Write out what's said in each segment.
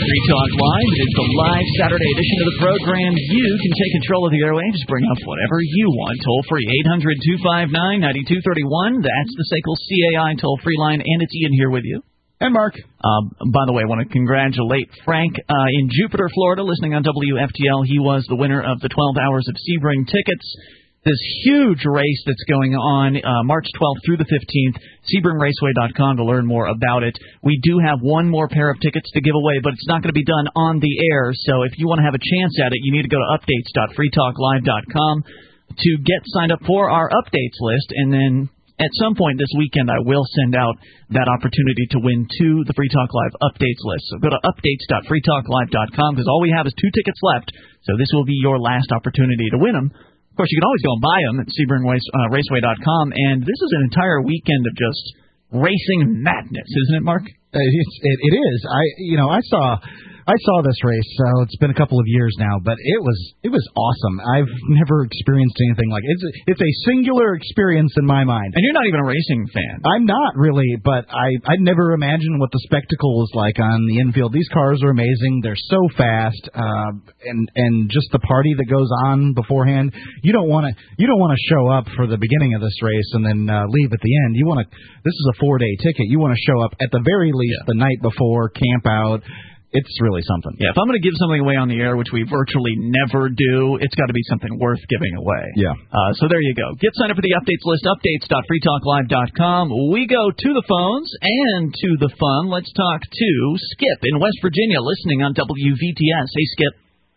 Free Talk Live. It is the live Saturday edition of the program. You can take control of the airwaves, bring up whatever you want. Toll free, 800-259-9231. That's the SACL CAI toll-free line, and it's Ian here with you. And Mark. By the way, I want to congratulate Frank in Jupiter, Florida, listening on WFTL. He was the winner of the 12 hours of Sebring tickets. This huge race that's going on March 12th through the 15th, SebringRaceway.com to learn more about it. We do have one more pair of tickets to give away, but it's not going to be done on the air. So if you want to have a chance at it, you need to go to updates.freetalklive.com to get signed up for our updates list. And then at some point this weekend, I will send out that opportunity to win to the Free Talk Live updates list. So go to updates.freetalklive.com because all we have is 2 tickets left. So this will be your last opportunity to win them. Of course, you can always go and buy them at SebringRaceway.com, and this is an entire weekend of just racing madness, isn't it, Mark? It is. I saw this race, so it's been a couple of years now, but it was awesome. I've never experienced anything like it. It's a singular experience in my mind. And you're not even a racing fan. I'm not really, but I'd never imagined what the spectacle was like on the infield. These cars are amazing. They're so fast, and just the party that goes on beforehand. You don't want to show up for the beginning of this race and then leave at the end. This is a 4-day ticket. You want to show up at the very least the night before, camp out. It's really something. Yeah, if I'm going to give something away on the air, which we virtually never do, it's got to be something worth giving away. Yeah. So there you go. Get signed up for the updates list, updates.freetalklive.com. We go to the phones and to the fun. Let's talk to Skip in West Virginia, listening on WVTS. Hey, Skip.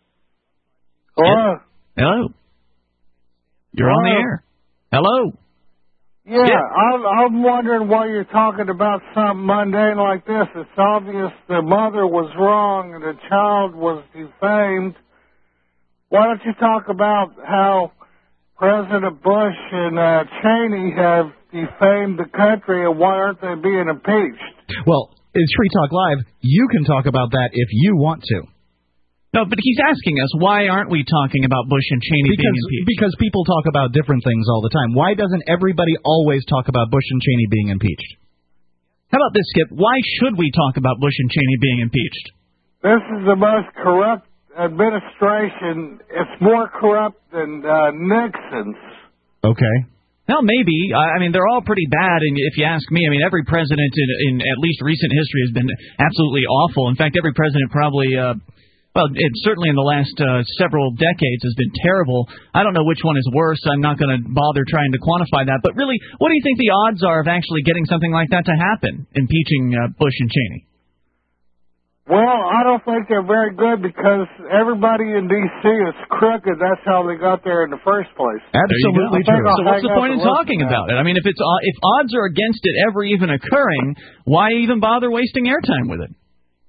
Hello. Hello. You're on the air. Hello. Yeah, I'm wondering why you're talking about something mundane like this. It's obvious the mother was wrong and the child was defamed. Why don't you talk about how President Bush and Cheney have defamed the country and why aren't they being impeached? Well, it's Free Talk Live. You can talk about that if you want to. No, but he's asking us, why aren't we talking about Bush and Cheney being impeached? Because people talk about different things all the time. Why doesn't everybody always talk about Bush and Cheney being impeached? How about this, Skip? Why should we talk about Bush and Cheney being impeached? This is the most corrupt administration. It's more corrupt than Nixon's. Okay. Well, maybe. I mean, they're all pretty bad, and if you ask me, I mean, every president in at least recent history has been absolutely awful. In fact, every president probably... Well, it certainly in the last several decades has been terrible. I don't know which one is worse. I'm not going to bother trying to quantify that. But really, what do you think the odds are of actually getting something like that to happen, impeaching Bush and Cheney? Well, I don't think they're very good because everybody in D.C. is crooked. That's how they got there in the first place. Absolutely true. So what's the point in talking about it? I mean, if odds are against it ever even occurring, why even bother wasting airtime with it?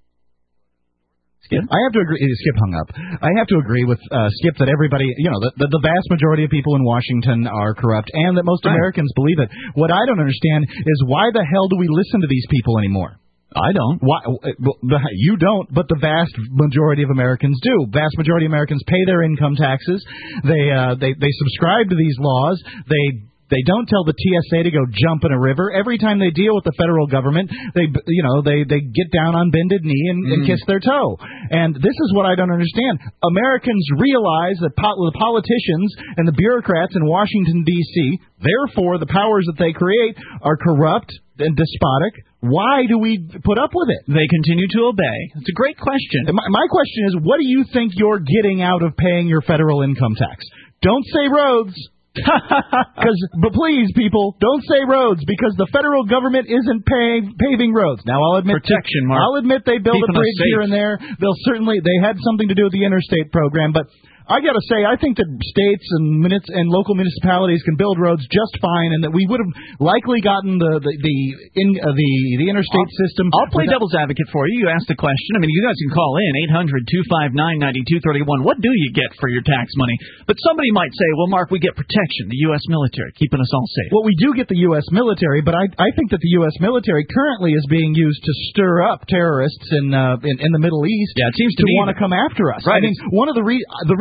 I have to agree. Skip hung up. I have to agree with Skip that everybody, the vast majority of people in Washington are corrupt, and that most Americans believe it. What I don't understand is why the hell do we listen to these people anymore? I don't. Why? You don't, but the vast majority of Americans do. Vast majority of Americans pay their income taxes. They subscribe to these laws. They don't tell the TSA to go jump in a river. Every time they deal with the federal government, they get down on bended knee and kiss their toe. And this is what I don't understand. Americans realize that the politicians and the bureaucrats in Washington, D.C., therefore the powers that they create, are corrupt and despotic. Why do we put up with it? They continue to obey. It's a great question. My question is, what do you think you're getting out of paying your federal income tax? Don't say roads. But please, people, don't say roads because the federal government isn't paving roads. Now, I'll admit protection, Mark. I'll admit they build a bridge here and there. They had something to do with the interstate program, but I got to say, I think that states and local municipalities can build roads just fine, and that we would have likely gotten the interstate system. I'll play devil's advocate for you. You asked the question. I mean, you guys can call in 800-259-9231. What do you get for your tax money? But somebody might say, well, Mark, we get protection, the U.S. military, keeping us all safe. Well, we do get the U.S. military, but I think that the U.S. military currently is being used to stir up terrorists in the Middle East. Yeah, it seems to want to come after us. Right. I mean, one of the reasons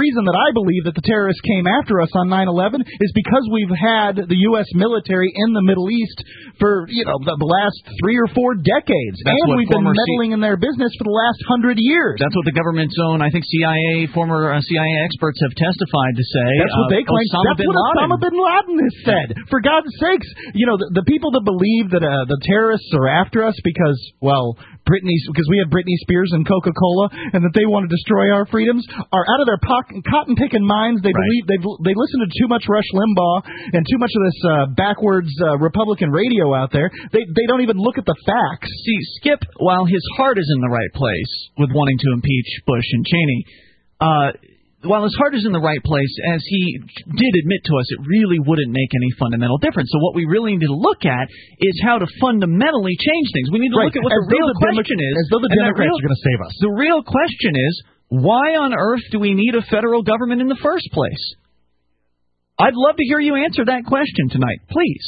reason that I believe that the terrorists came after us on 9/11 is because we've had the U.S. military in the Middle East for, the last 3 or 4 decades. And we've been meddling in their business for the last 100 years. That's what the government's own, I think, former CIA experts have testified to say. That's what they claim. That's what Osama bin Laden has said. For God's sakes, the people that believe that the terrorists are after us because we have Britney Spears and Coca-Cola, and that they want to destroy our freedoms, are out of their cotton-picking minds. They believe they listen to too much Rush Limbaugh and too much of this backwards Republican radio out there. They don't even look at the facts. See, Skip, while his heart is in the right place with wanting to impeach Bush and Cheney, while his heart is in the right place, as he did admit to us, it really wouldn't make any fundamental difference. So what we really need to look at is how to fundamentally change things. We need to look at what the real question is. As though the Democrats are going to save us. The real question is, why on earth do we need a federal government in the first place? I'd love to hear you answer that question tonight. Please,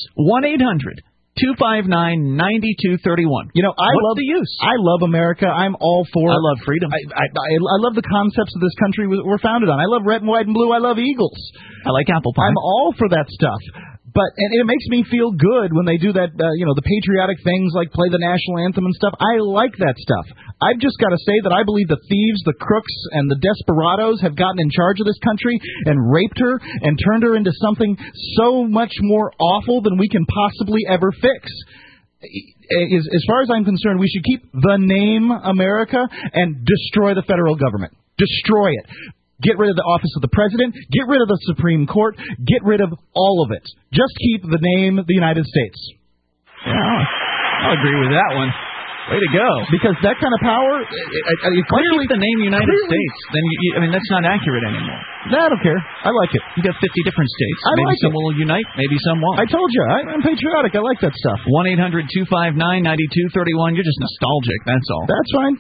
1-800-259-9231. What's the use? I love America. I'm all for it. I love freedom. I love the concepts of this country we're founded on. I love red and white and blue. I love eagles. I like apple pie. I'm all for that stuff. And it makes me feel good when they do that, the patriotic things like play the national anthem and stuff. I like that stuff. I've just got to say that I believe the thieves, the crooks, and the desperados have gotten in charge of this country and raped her and turned her into something so much more awful than we can possibly ever fix. As far as I'm concerned, we should keep the name America and destroy the federal government. Destroy it. Get rid of the office of the president. Get rid of the Supreme Court. Get rid of all of it. Just keep the name the United States. Yeah, I'll agree with that one. Way to go. Because that kind of power, clearly the name United States, then that's not accurate anymore. No, I don't care. I like it. You got 50 different states. Maybe some will unite, maybe some won't. I told you, I'm patriotic. I like that stuff. 1-800-259-9231. You're just nostalgic, that's all. That's fine.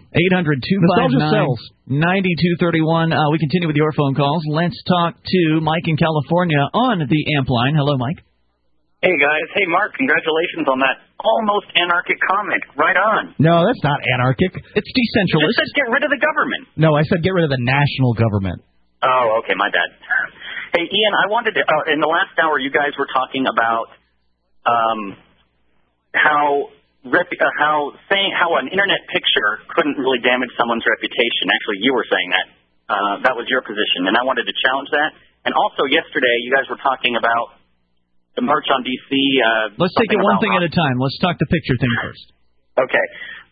800-259-9231. We continue with your phone calls. Let's talk to Mike in California on the AMP line. Hello, Mike. Hey, guys. Hey, Mark. Congratulations on that almost anarchic comment. Right on. No, that's not anarchic. It's decentralist. You just said get rid of the government. No, I said get rid of the national government. Oh, okay. My bad. Hey, Ian, I wanted to, in the last hour, you guys were talking about how an internet picture couldn't really damage someone's reputation. Actually, you were saying that. That was your position, and I wanted to challenge that. And also, yesterday, you guys were talking about the march on D.C. Let's take it one thing at a time. Let's talk the picture thing first. Okay.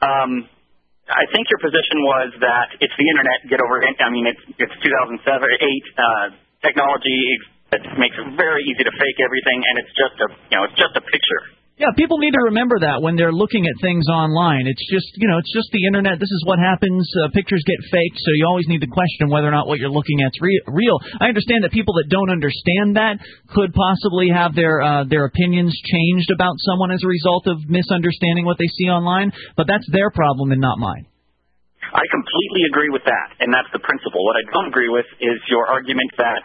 I think your position was that it's the internet. Get over it. I mean, it's 2007 or 8 technology that makes it very easy to fake everything, and it's just a picture. Yeah, people need to remember that when they're looking at things online. It's just the internet. This is what happens. Pictures get faked, so you always need to question whether or not what you're looking at's real. I understand that people that don't understand that could possibly have their opinions changed about someone as a result of misunderstanding what they see online, but that's their problem and not mine. I completely agree with that, and that's the principle. What I don't agree with is your argument that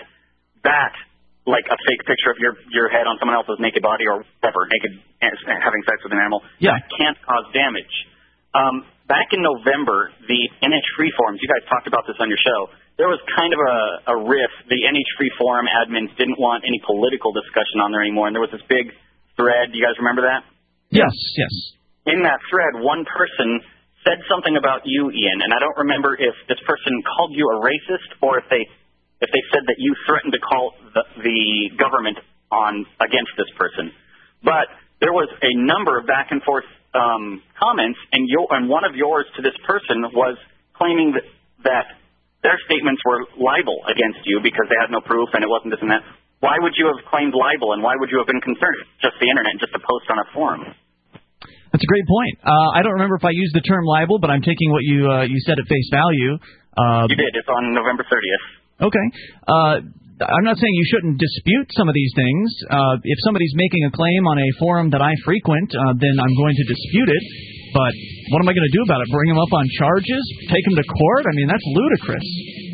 like a fake picture of your head on someone else's naked body or whatever, naked having sex with an animal, that can't cause damage. Back in November, the NH Free forums, you guys talked about this on your show, there was kind of a riff. The NH Free forum admins didn't want any political discussion on there anymore, and there was this big thread. Do you guys remember that? Yes. In that thread, one person said something about you, Ian, and I don't remember if this person called you a racist or if they said that you threatened to call the government against this person. But there was a number of back and forth comments, and one of yours to this person was claiming that their statements were libel against you because they had no proof and it wasn't this and that. Why would you have claimed libel, and why would you have been concerned? Just the internet, just a post on a forum. That's a great point. I don't remember if I used the term libel, but I'm taking what you said at face value. You did. It's on November 30th. Okay. I'm not saying you shouldn't dispute some of these things. If somebody's making a claim on a forum that I frequent, then I'm going to dispute it. But what am I going to do about it? Bring him up on charges? Take him to court? I mean, that's ludicrous.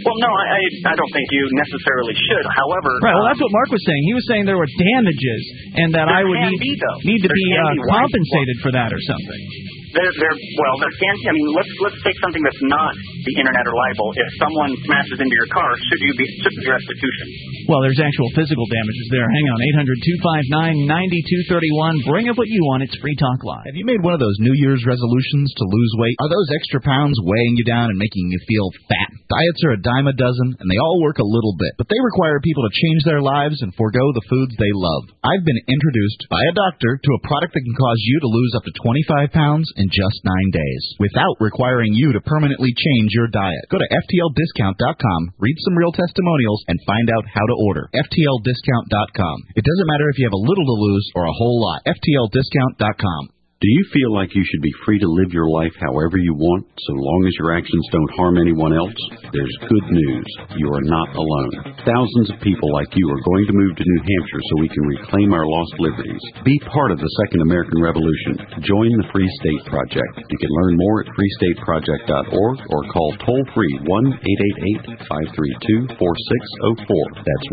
Well, no, I don't think you necessarily should. However, right. Well, that's what Mark was saying. He was saying there were damages, and that I would need to be compensated for that or something. There can. I mean, let's take something that's not the internet or libel. If someone smashes into your car, should be restitution? Well, there's actual physical damages there. Hang on, 800-259-9231. Bring up what you want. It's Free Talk Live. Have you made one of those New Year's resolutions to lose weight? Are those extra pounds weighing you down and making you feel fat? Diets are a dime a dozen, and they all work a little bit, but they require people to change their lives and forego the foods they love. I've been introduced by a doctor to a product that can cause you to lose up to 25 pounds in just 9 days, without requiring you to permanently change your diet. Go to FTLDiscount.com, read some real testimonials, and find out how to order. FTLDiscount.com. It doesn't matter if you have a little to lose or a whole lot. FTLDiscount.com. Do you feel like you should be free to live your life however you want, so long as your actions don't harm anyone else? There's good news. You are not alone. Thousands of people like you are going to move to New Hampshire so we can reclaim our lost liberties. Be part of the Second American Revolution. Join the Free State Project. You can learn more at freestateproject.org or call toll-free 1-888-532-4604. That's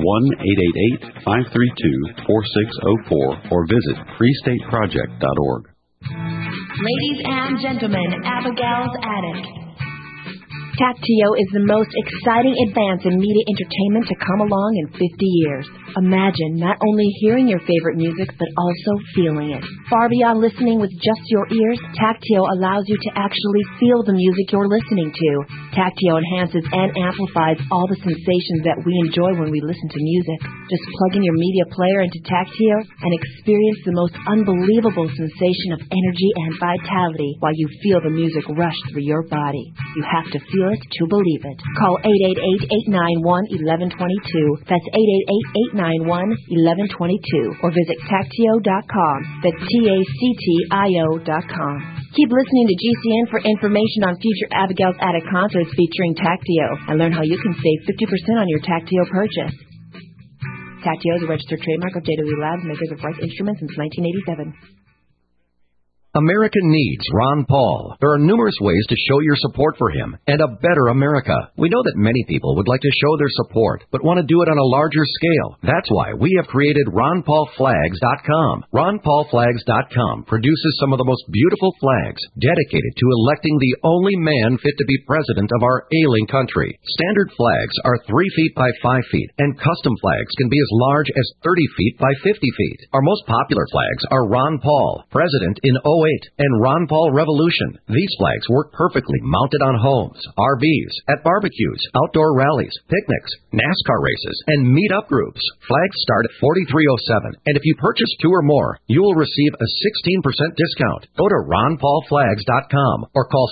1-888-532-4604 or visit freestateproject.org. Ladies and gentlemen, Abigail's Attic. Tactio is the most exciting advance in media entertainment to come along in 50 years. Imagine not only hearing your favorite music, but also feeling it. Far beyond listening with just your ears, Tactio allows you to actually feel the music you're listening to. Tactio enhances and amplifies all the sensations that we enjoy when we listen to music. Just plug in your media player into Tactio and experience the most unbelievable sensation of energy and vitality while you feel the music rush through your body. You have to feel it to believe it. Call 888-891-1122. That's 888-891-1122. Or visit Tactio.com. That's TACTIO.com. Keep listening to GCN for information on future Abigail's Attic concerts featuring Tactio, and learn how you can save 50% on your Tactio purchase. Tactio is a registered trademark of JW Labs, makers of Rice Instruments since 1987. America needs Ron Paul. There are numerous ways to show your support for him and a better America. We know that many people would like to show their support, but want to do it on a larger scale. That's why we have created RonPaulFlags.com. RonPaulFlags.com produces some of the most beautiful flags dedicated to electing the only man fit to be president of our ailing country. Standard flags are 3 feet by 5 feet, and custom flags can be as large as 30 feet by 50 feet. Our most popular flags are Ron Paul, President in 08, and Ron Paul Revolution. These flags work perfectly mounted on homes, RVs, at barbecues, outdoor rallies, picnics, NASCAR races, and meet-up groups. Flags start at $43.07, and if you purchase 2 or more, you will receive a 16% discount. Go to RonPaulFlags.com or call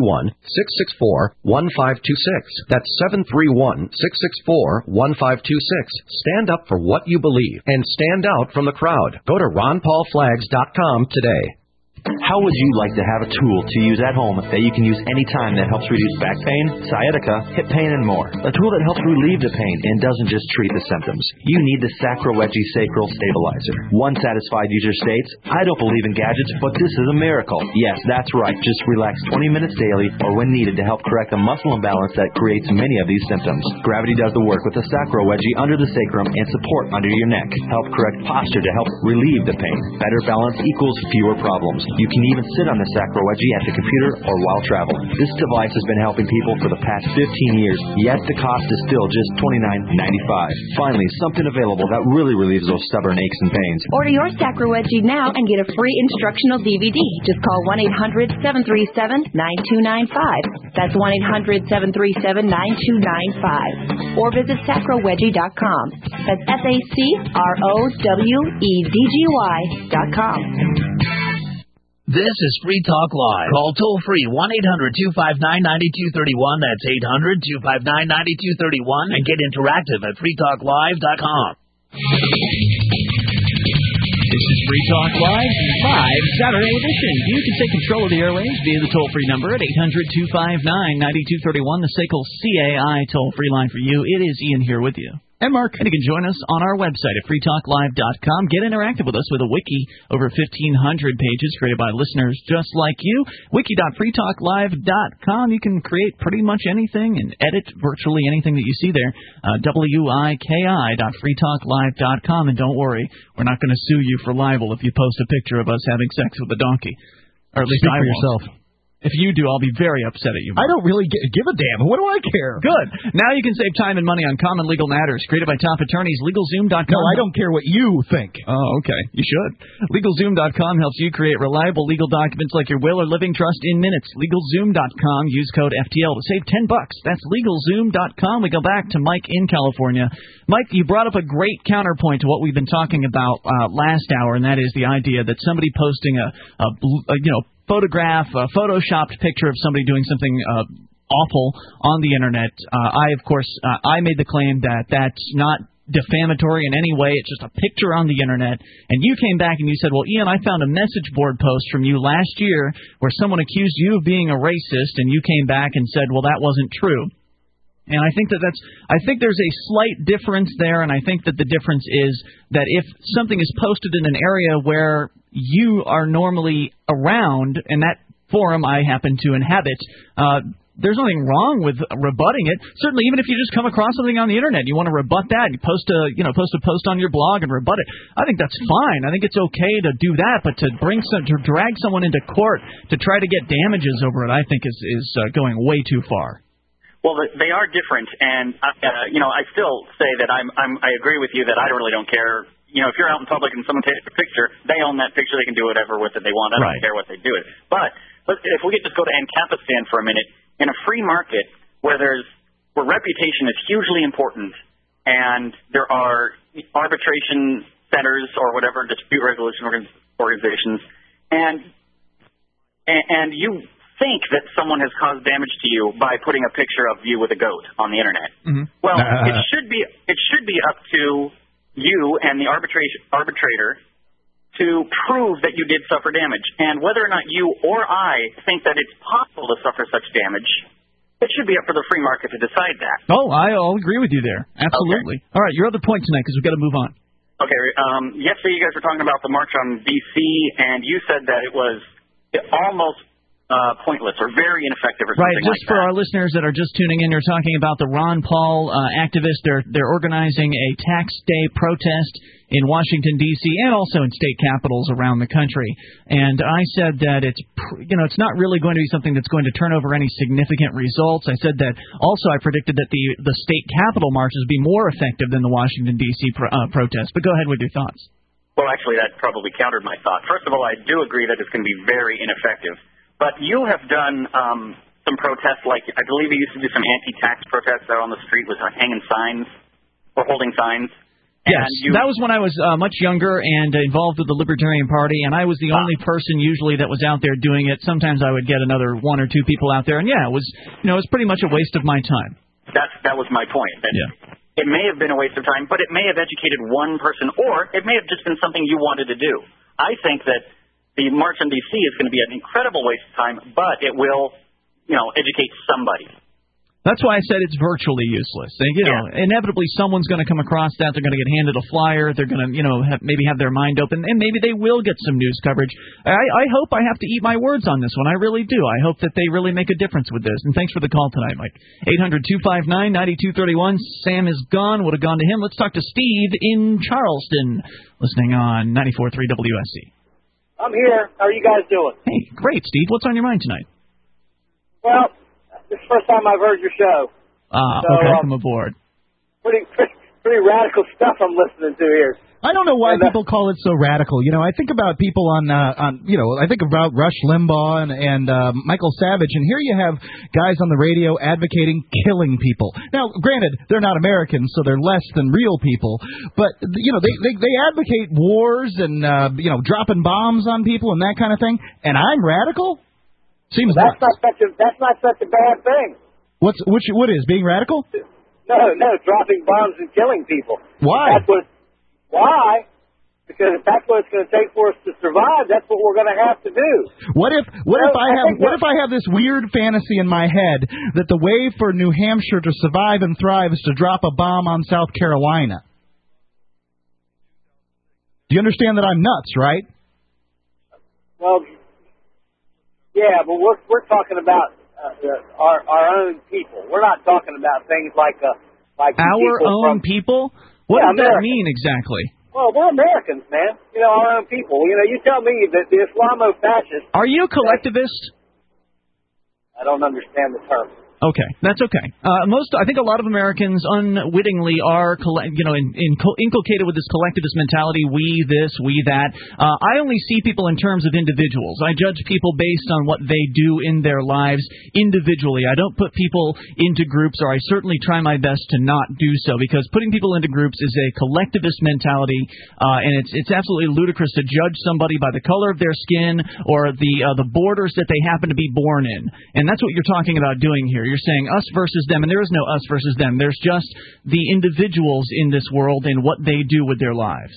731-664-1526. That's 731-664-1526. Stand up for what you believe and stand out from the crowd. Go to RonPaulFlags.com today. How would you like to have a tool to use at home that you can use anytime that helps reduce back pain, sciatica, hip pain, and more? A tool that helps relieve the pain and doesn't just treat the symptoms. You need the Sacroweggee Sacral Stabilizer. One satisfied user states, I don't believe in gadgets, but this is a miracle. Yes, that's right. Just relax 20 minutes daily or when needed to help correct the muscle imbalance that creates many of these symptoms. Gravity does the work with the Sacroweggee under the sacrum and support under your neck. Help correct posture to help relieve the pain. Better balance equals fewer problems. You can even sit on the Sacroweggee at the computer or while traveling. This device has been helping people for the past 15 years, yet the cost is still just $29.95. Finally, something available that really relieves those stubborn aches and pains. Order your Sacroweggee now and get a free instructional DVD. Just call 1-800-737-9295. That's 1-800-737-9295. Or visit Sacroweggee.com. That's SACROWEDGY.com. This is Free Talk Live. Call toll-free 1-800-259-9231. That's 800-259-9231. And get interactive at freetalklive.com. This is Free Talk Live, live Saturday edition. You can take control of the airwaves via the toll-free number at 800-259-9231, the SACL CAI toll-free line for you. It is Ian here with you. And Mark. And you can join us on our website at freetalklive.com. Get interactive with us with a wiki, over 1,500 pages created by listeners just like you. Wiki.freetalklive.com. You can create pretty much anything and edit virtually anything that you see there. wiki.freetalklive.com. And don't worry, we're not going to sue you for libel if you post a picture of us having sex with a donkey. Or at least Speak I for won't. yourself. If you do, I'll be very upset at you. I don't really give a damn. What do I care? Good. Now you can save time and money on common legal matters. Created by top attorneys, LegalZoom.com. No, I don't care what you think. Oh, okay. You should. LegalZoom.com helps you create reliable legal documents like your will or living trust in minutes. LegalZoom.com. Use code FTL to save $10. That's LegalZoom.com. We go back to Mike in California. Mike, you brought up a great counterpoint to what we've been talking about last hour, and that is the idea that somebody posting a photograph, a photoshopped picture of somebody doing something awful on the internet. I made the claim that that's not defamatory in any way. It's just a picture on the internet. And you came back and you said, well, Ian, I found a message board post from you last year where someone accused you of being a racist, and you came back and said, well, that wasn't true. And I think I think there's a slight difference there, and I think that the difference is that if something is posted in an area where you are normally around, and that forum I happen to inhabit, there's nothing wrong with rebutting it. Certainly, even if you just come across something on the internet, you want to rebut that, you post a post on your blog and rebut it. I think that's fine. I think it's okay to do that, but to drag someone into court to try to get damages over it, I think is going way too far. Well, they are different, and I still say that I agree with you that I really don't care. If you're out in public and someone takes a picture, they own that picture. They can do whatever with it they want. I don't care what they do with it. But if we could just go to Ancapistan for a minute, in a free market where reputation is hugely important, and there are arbitration centers or whatever, dispute resolution organizations, and you think that someone has caused damage to you by putting a picture of you with a goat on the internet. Mm-hmm. Well, it should be up to you and the arbitrator to prove that you did suffer damage. And whether or not you or I think that it's possible to suffer such damage, it should be up for the free market to decide that. Oh, I'll agree with you there. Absolutely. Okay. All right, your other point tonight, because we've got to move on. Okay. Yesterday you guys were talking about the march on D.C., and you said that it was almost pointless or very ineffective or something right, just like for our listeners that are just tuning in, you're talking about the Ron Paul activists. They're organizing a tax day protest in Washington, D.C., and also in state capitals around the country. And I said that it's not really going to be something that's going to turn over any significant results. I said that also I predicted that the state capital marches would be more effective than the Washington, D.C. protest. But go ahead with your thoughts. Well, actually, that probably countered my thought. First of all, I do agree that it's going to be very ineffective. But you have done some protests, like I believe you used to do some anti-tax protests out on the street with hanging signs or holding signs. Yes, that was when I was much younger and involved with the Libertarian Party, and I was the only person usually that was out there doing it. Sometimes I would get another one or two people out there, and it was pretty much a waste of my time. That was my point. It may have been a waste of time, but it may have educated one person, or it may have just been something you wanted to do. I think that the March on D.C. is going to be an incredible waste of time, but it will, educate somebody. That's why I said it's virtually useless. Inevitably someone's going to come across that. They're going to get handed a flyer. They're going to, maybe have their mind open, and maybe they will get some news coverage. I hope I have to eat my words on this one. I really do. I hope that they really make a difference with this. And thanks for the call tonight, Mike. 800-259-9231. Sam is gone. Would have gone to him. Let's talk to Steve in Charleston, listening on 94.3 WSC. I'm here. How are you guys doing? Hey, great, Steve. What's on your mind tonight? Well, this is the first time I've heard your show. Welcome aboard. Pretty radical stuff I'm listening to here. I don't know why people call it so radical. I think about people I think about Rush Limbaugh and Michael Savage, and here you have guys on the radio advocating killing people. Now, granted, they're not Americans, so they're less than real people, but they advocate wars and dropping bombs on people and that kind of thing. And I'm radical? Seems that's not such a bad thing. What is being radical? No, dropping bombs and killing people. Why? Why? Because if that's what it's going to take for us to survive, that's what we're going to have to do. What if I have this weird fantasy in my head that the way for New Hampshire to survive and thrive is to drop a bomb on South Carolina? Do you understand that I'm nuts, right? Well, yeah, but we're talking about our own people. We're not talking about things like our own people. What does that mean exactly? Well, we're Americans, man. You know, our own people. You know, you tell me that the Islamo-fascists... Are you a collectivist? I don't understand the term. Okay, that's okay. I think a lot of Americans unwittingly are, inculcated with this collectivist mentality. We this, we that. I only see people in terms of individuals. I judge people based on what they do in their lives individually. I don't put people into groups, or I certainly try my best to not do so, because putting people into groups is a collectivist mentality, and it's absolutely ludicrous to judge somebody by the color of their skin or the borders that they happen to be born in. And that's what you're talking about doing here. You're saying us versus them, and there is no us versus them. There's just the individuals in this world and what they do with their lives.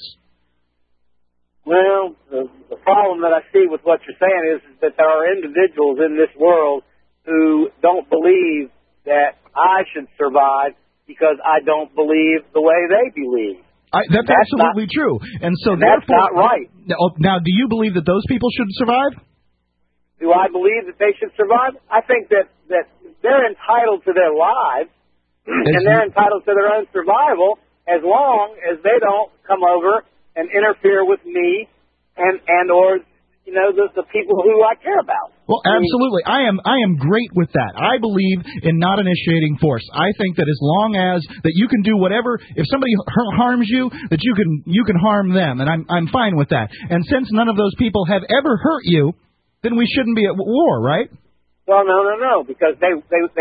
Well, the problem that I see with what you're saying is that there are individuals in this world who don't believe that I should survive because I don't believe the way they believe. That's absolutely true. And so that's not right. Now, do you believe that those people should survive? Do I believe that they should survive? I think that they're entitled to their lives, and they're entitled to their own survival as long as they don't come over and interfere with me and or the people who I care about. Well, absolutely. I am great with that. I believe in not initiating force. I think that as long as that you can do whatever, if somebody harms you, that you can harm them, and I'm fine with that. And since none of those people have ever hurt you, then we shouldn't be at war, right? Well, no, because they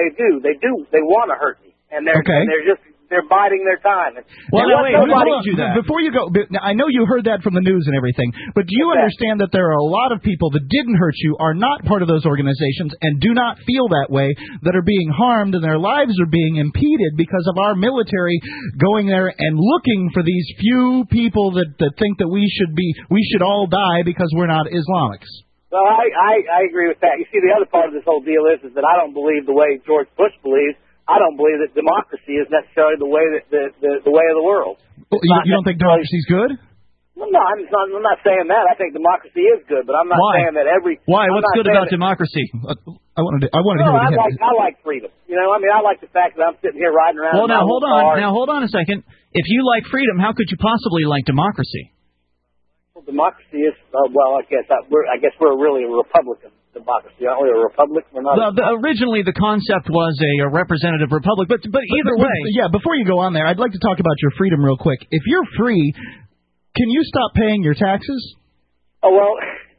want to hurt me, and they're biding their time. Well, before you go, I know you heard that from the news and everything, but do you understand that there are a lot of people that didn't hurt you, are not part of those organizations, and do not feel that way, that are being harmed and their lives are being impeded because of our military going there and looking for these few people that think that we should all die because we're not Islamics? Well, I agree with that. You see, the other part of this whole deal is that I don't believe the way George Bush believes. I don't believe that democracy is necessarily the way the way of the world. Well, you don't think democracy's good? Well, no, I'm not saying that. I think democracy is good, but I'm not saying that every. Why? What's good about democracy? I wanted to hear what you had. I like freedom. You know, I mean, I like the fact that I'm sitting here riding around. Well, now hold on a second. If you like freedom, how could you possibly like democracy? Democracy is I guess we're really a Republican democracy, aren't we? A republic? We're not. Originally, the concept was a representative republic, but either way. Before you go on there, I'd like to talk about your freedom real quick. If you're free, can you stop paying your taxes? Oh well.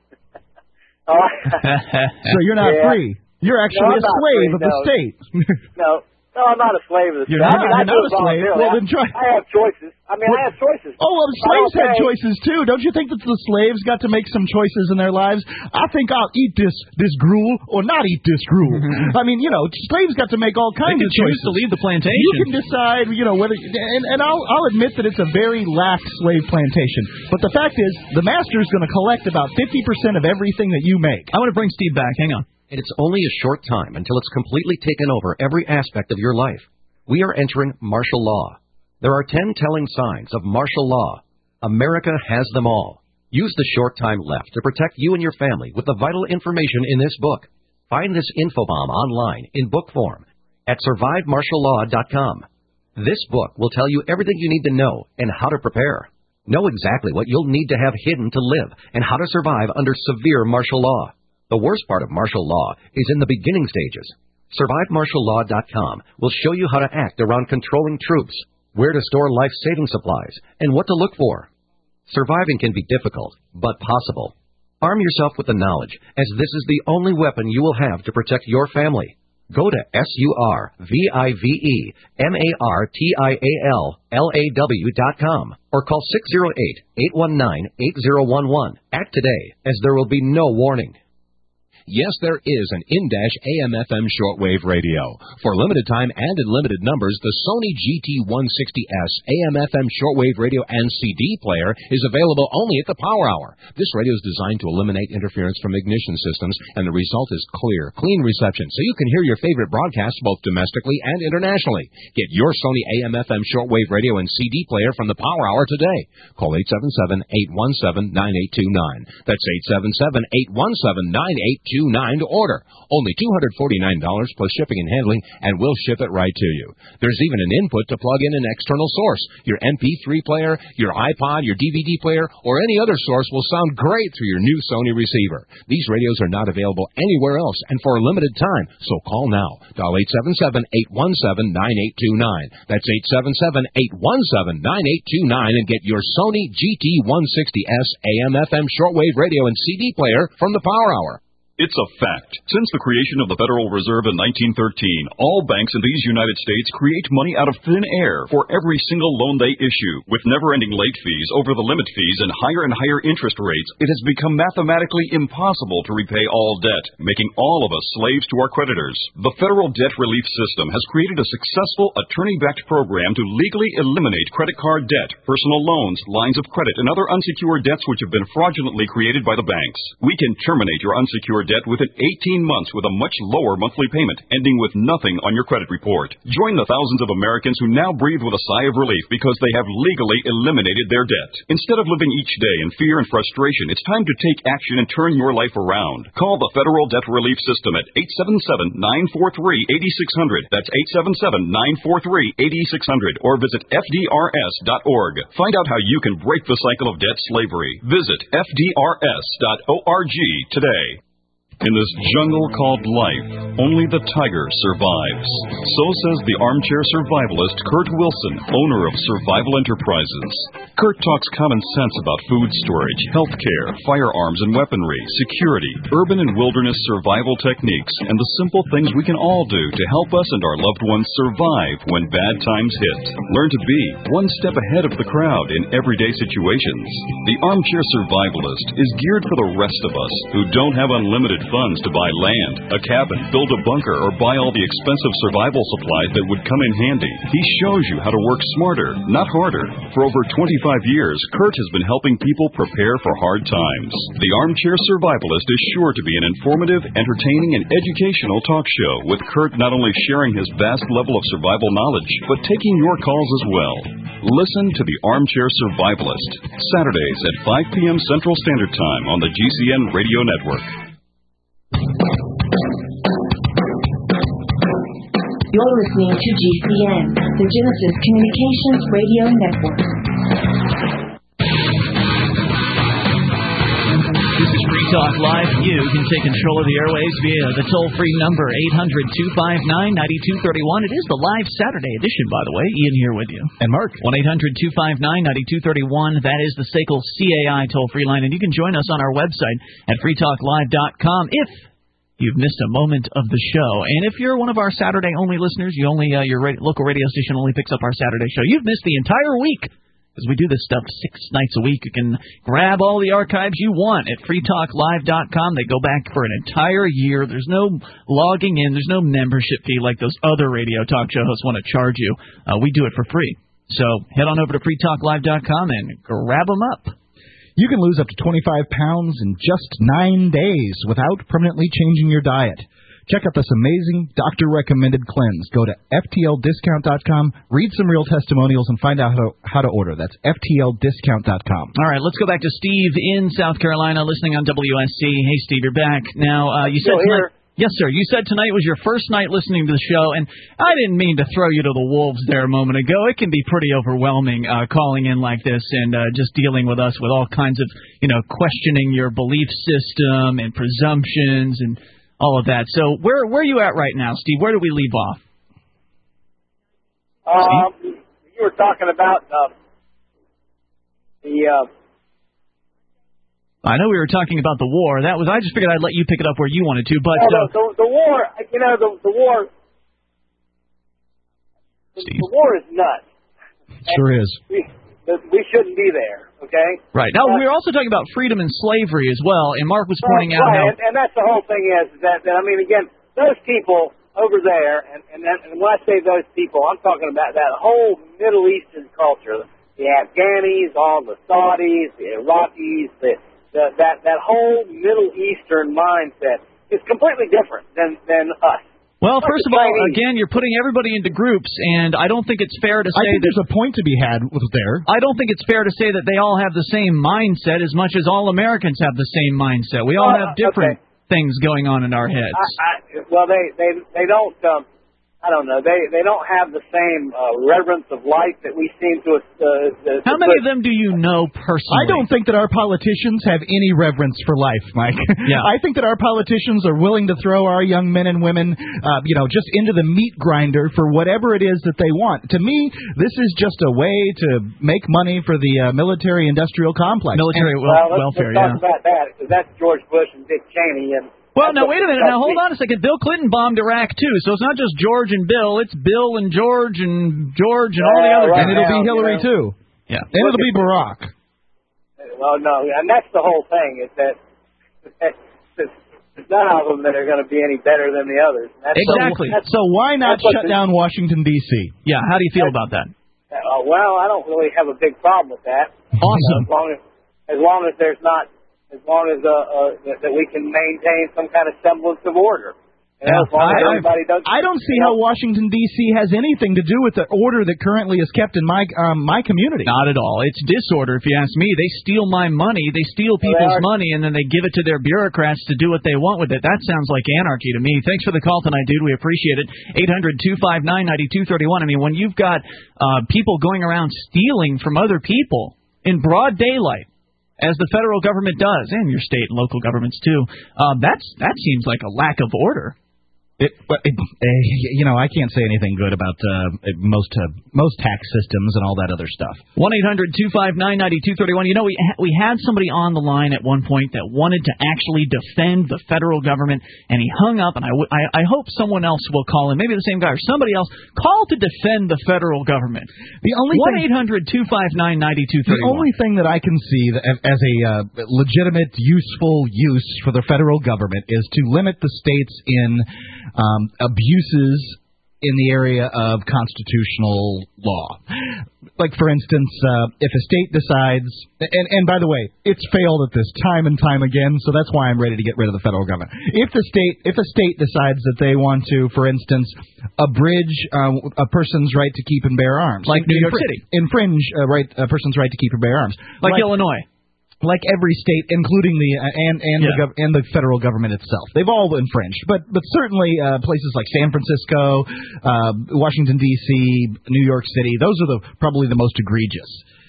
So you're not free. You're actually a slave of the state. No, I'm not a slave of the state. You're not a slave. Well, then try. I have choices. I have choices. Oh, well, slaves had choices, too. Don't you think that the slaves got to make some choices in their lives? I think I'll eat this gruel or not eat this gruel. I mean, slaves got to make all kinds of choices. To leave the plantation. You can decide, whether... And I'll admit that it's a very lax slave plantation. But the fact is, the master's going to collect about 50% of everything that you make. I want to bring Steve back. Hang on. And it's only a short time until it's completely taken over every aspect of your life. We are entering martial law. There are 10 telling signs of martial law. America has them all. Use the short time left to protect you and your family with the vital information in this book. Find this infobomb online in book form at survivemartiallaw.com. This book will tell you everything you need to know and how to prepare. Know exactly what you'll need to have hidden to live and how to survive under severe martial law. The worst part of martial law is in the beginning stages. SurviveMartialLaw.com will show you how to act around controlling troops, where to store life-saving supplies, and what to look for. Surviving can be difficult, but possible. Arm yourself with the knowledge, as this is the only weapon you will have to protect your family. Go to SurviveMartiallaw.com or call 608-819-8011. Act today, as there will be no warning. Yes, there is an in-dash AM/FM shortwave radio. For limited time and in limited numbers, the Sony GT160S AM/FM shortwave radio and CD player is available only at the Power Hour. This radio is designed to eliminate interference from ignition systems, and the result is clear, clean reception, so you can hear your favorite broadcasts both domestically and internationally. Get your Sony AM/FM shortwave radio and CD player from the Power Hour today. Call 877-817-9829. That's 877-817-9829 to order. Only $249 plus shipping and handling, and we'll ship it right to you. There's even an input to plug in an external source. Your MP3 player, your iPod, your DVD player, or any other source will sound great through your new Sony receiver. These radios are not available anywhere else and for a limited time, so call now. Dial 877-817-9829. That's 877-817-9829 and get your Sony GT160S AM/FM shortwave radio and CD player from the Power Hour. It's a fact. Since the creation of the Federal Reserve in 1913, all banks in these United States create money out of thin air for every single loan they issue. With never-ending late fees, over-the-limit fees, and higher interest rates, it has become mathematically impossible to repay all debt, making all of us slaves to our creditors. The Federal Debt Relief System has created a successful attorney-backed program to legally eliminate credit card debt, personal loans, lines of credit, and other unsecured debts which have been fraudulently created by the banks. We can terminate your unsecured debt within 18 months with a much lower monthly payment, ending with nothing on your credit report. Join the thousands of Americans who now breathe with a sigh of relief because they have legally eliminated their debt. Instead of living each day in fear and frustration, it's time to take action and turn your life around. Call the Federal Debt Relief System at 877-943-8600. That's 877-943-8600. Or visit FDRS.org. Find out how you can break the cycle of debt slavery. Visit FDRS.org today. In this jungle called life, only the tiger survives. So says the armchair survivalist Kurt Wilson, owner of Survival Enterprises. Kurt talks common sense about food storage, health care, firearms and weaponry, security, urban and wilderness survival techniques, and the simple things we can all do to help us and our loved ones survive when bad times hit. Learn to be one step ahead of the crowd in everyday situations. The armchair survivalist is geared for the rest of us who don't have unlimited funds to buy land, a cabin, build a bunker, or buy all the expensive survival supplies that would come in handy. He shows you how to work smarter, not harder. For over 25 years, Kurt has been helping people prepare for hard times. The Armchair Survivalist is sure to be an informative, entertaining, and educational talk show, with Kurt not only sharing his vast level of survival knowledge, but taking your calls as well. Listen to the Armchair Survivalist, Saturdays at 5 p.m. Central Standard Time on the GCN Radio Network. You're listening to GCN, the Genesis Communications Radio Network. This is Free Talk Live. You can take control of the airwaves via the toll-free number 800-259-9231. It is the live Saturday edition, by the way. Ian here with you. And Mark. 1-800-259-9231. That is the SACL CAI toll-free line. And you can join us on our website at freetalklive.com if you've missed a moment of the show. And if you're one of our Saturday-only listeners, your local radio station only picks up our Saturday show, you've missed the entire week, because we do this stuff 6 nights a week. You can grab all the archives you want at freetalklive.com. They go back for an entire year. There's no logging in. There's no membership fee like those other radio talk show hosts want to charge you. We do it for free. So head on over to freetalklive.com and grab them up. You can lose up to 25 pounds in just 9 days without permanently changing your diet. Check out this amazing doctor-recommended cleanse. Go to FTLDiscount.com, read some real testimonials, and find out how to order. That's FTLDiscount.com. All right, let's go back to Steve in South Carolina, listening on WSC. Hey, Steve, you're back. Now, you said tonight, yes, sir. You said tonight was your first night listening to the show, and I didn't mean to throw you to the wolves there a moment ago. It can be pretty overwhelming calling in like this and just dealing with us with all kinds of, questioning your belief system and presumptions and all of that. So where are you at right now, Steve? Where do we leave off? You were talking about I know we were talking about the war. I just figured I'd let you pick it up where you wanted to. But the war, the war. Steve. The war is nuts. Sure is. We shouldn't be there. Okay? Right. Now, we were also talking about freedom and slavery as well, and Mark was pointing out how... And that's the whole thing is that I mean, again, those people over there, and when I say those people, I'm talking about that whole Middle Eastern culture, the Afghanis, all the Saudis, the Iraqis, that whole Middle Eastern mindset is completely different than us. Well, first of all, again, you're putting everybody into groups, and I don't think it's fair to say there's a point to be had with there. I don't think it's fair to say that they all have the same mindset as much as all Americans have the same mindset. We all have different things going on in our heads. Well, they don't. I don't know. They don't have the same reverence of life that we seem to. How many of them do you know personally? I don't think that our politicians have any reverence for life, Mike. Yeah. I think that our politicians are willing to throw our young men and women, just into the meat grinder for whatever it is that they want. To me, this is just a way to make money for the military-industrial complex. Military welfare, let's talk about that, because that's George Bush and Dick Cheney and. Well, now, wait a minute. Now, hold on a second. Bill Clinton bombed Iraq, too, so it's not just George and Bill. It's Bill and George and all the other guys. And it'll be Hillary, too. Yeah. And it'll be Barack. Well, no, and that's the whole thing, is that there's none of them that are going to be any better than the others. Exactly. So why not shut down Washington, D.C.? Yeah, how do you feel about that? Well, I don't really have a big problem with that. Awesome. As long as there's not... As long as that we can maintain some kind of semblance of order. As long as everybody does. I don't see how Washington, D.C. has anything to do with the order that currently is kept in my community. Not at all. It's disorder, if you ask me. They steal my money. They steal people's money, and then they give it to their bureaucrats to do what they want with it. That sounds like anarchy to me. Thanks for the call tonight, dude. We appreciate it. 800-259-9231. I mean, when you've got people going around stealing from other people in broad daylight, as the federal government does, and your state and local governments too, that seems like a lack of order. I can't say anything good about most tax systems and all that other stuff. 1-800-259-9231. You know, we had somebody on the line at one point that wanted to actually defend the federal government, and he hung up, and I hope someone else will call in, maybe the same guy or somebody else, call to defend the federal government. The only 1-800-259-9231. The only thing that I can see as a legitimate, useful use for the federal government is to limit the states in abuses in the area of constitutional law. Like, for instance, if a state decides, and by the way, it's failed at this time and time again, so that's why I'm ready to get rid of the federal government. If a state decides that they want to, for instance, abridge a person's right to keep and bear arms, like New York City, infringe a person's right to keep and bear arms, like Illinois. Like every state, including the federal government itself, they've all infringed. But certainly places like San Francisco, Washington D.C., New York City, those are probably the most egregious.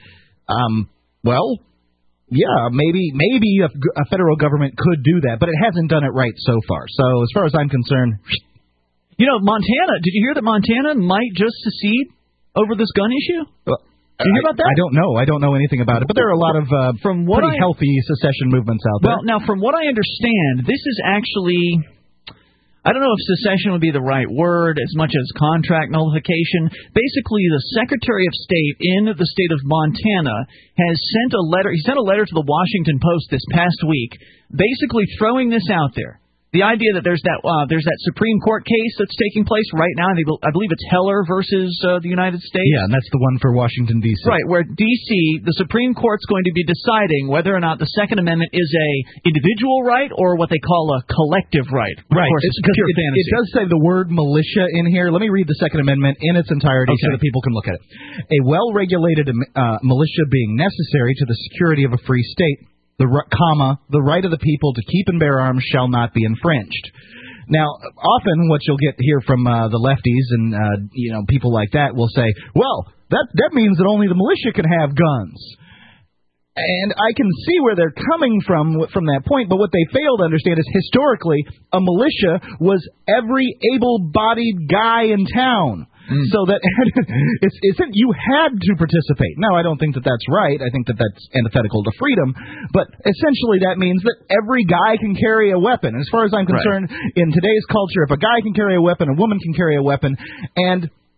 Maybe a federal government could do that, but it hasn't done it right so far. So as far as I'm concerned, Montana. Did you hear that Montana might just secede over this gun issue? Did you hear about that? I don't know anything about it, but there are a lot of pretty healthy secession movements out there. Well, now, from what I understand, this is actually, I don't know if secession would be the right word as much as contract nullification. Basically, the Secretary of State in the state of Montana has sent a letter. He sent a letter to the Washington Post this past week, basically throwing this out there. The idea that there's that Supreme Court case that's taking place right now. I believe it's Heller versus the United States. Yeah, and that's the one for Washington, D.C. Right, where D.C., the Supreme Court's going to be deciding whether or not the Second Amendment is a individual right or what they call a collective right. Right. Of course, it's pure fantasy. It does say the word militia in here. Let me read the Second Amendment in its entirety so that people can look at it. A well-regulated militia being necessary to the security of a free state. The right of the people to keep and bear arms shall not be infringed. Now, often what you'll get here from the lefties and people like that will say, well, that means that only the militia can have guns. And I can see where they're coming from that point, but what they fail to understand is historically a militia was every able-bodied guy in town. So that you had to participate. Now, I don't think that that's right. I think that that's antithetical to freedom. But essentially that means that every guy can carry a weapon. As far as I'm concerned, in today's culture, if a guy can carry a weapon, a woman can carry a weapon, and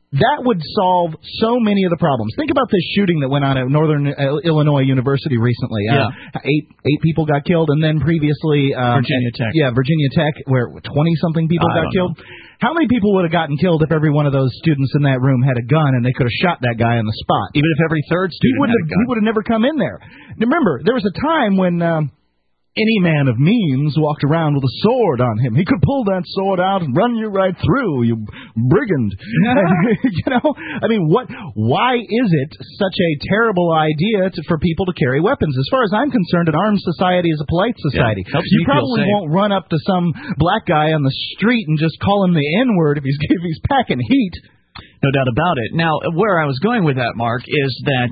That would solve so many of the problems. Think about this shooting that went on at Northern Illinois University recently. Eight people got killed, and then previously Virginia Tech. Yeah, Virginia Tech, where 20-something people got killed. How many people would have gotten killed if every one of those students in that room had a gun and they could have shot that guy on the spot? Even if every third student had a gun. He would have never come in there. Remember, there was a time when any man of means walked around with a sword on him. He could pull that sword out and run you right through, you brigand. Why is it such a terrible idea for people to carry weapons? As far as I'm concerned, an armed society is a polite society. Yeah, you probably won't run up to some black guy on the street and just call him the N-word if he's packing heat. No doubt about it. Now, where I was going with that, Mark, is that